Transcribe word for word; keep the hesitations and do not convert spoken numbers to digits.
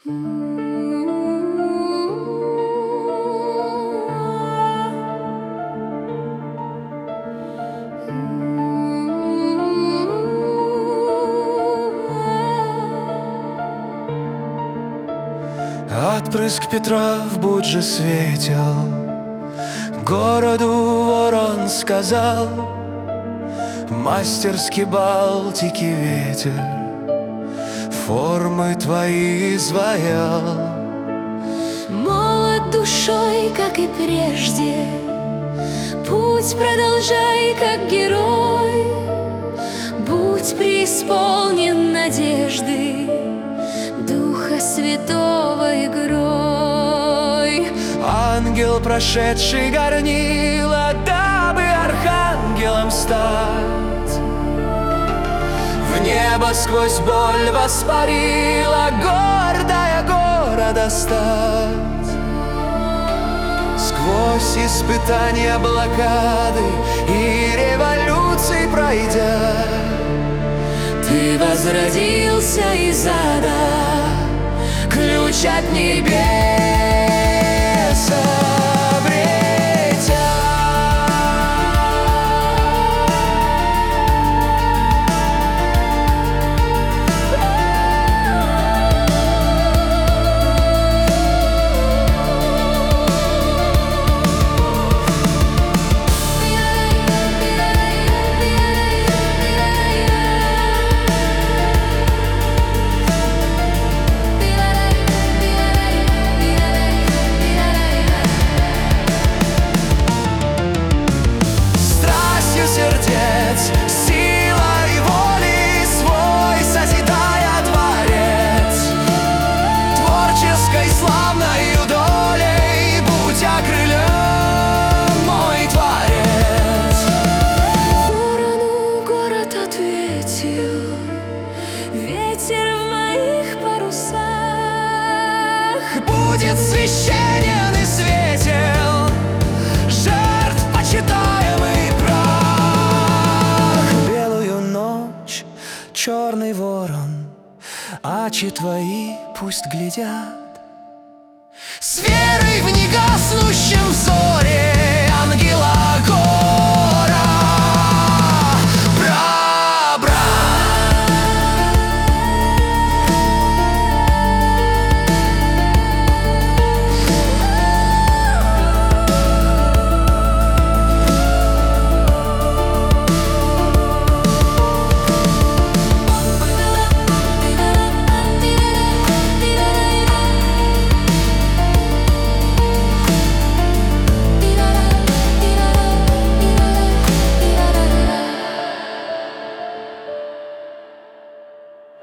Отпрыск Петра в Будже светил, городу ворон сказал: мастерски Балтики ветер формы твои изваял. Молод душой, как и прежде, путь продолжай, как герой. Будь преисполнен надежды, Духа Святого игрой. Ангел, прошедший горнило, дабы архангелом стать, в небо сквозь боль воспарила, гордая города стать. Сквозь испытания, блокады и революции пройдя, Ты возродился из ада, ключ от небес обретя. Силой воли свой созидая дворец, творческой славною долей будь окрылен, мой творец. Ворону город ответил, ветер в моих парусах. Будет священен и светел, жертв почитаемый прах. Белую ночь, черный ворон, очи твои пусть глядят с верой в негаснущем взоре.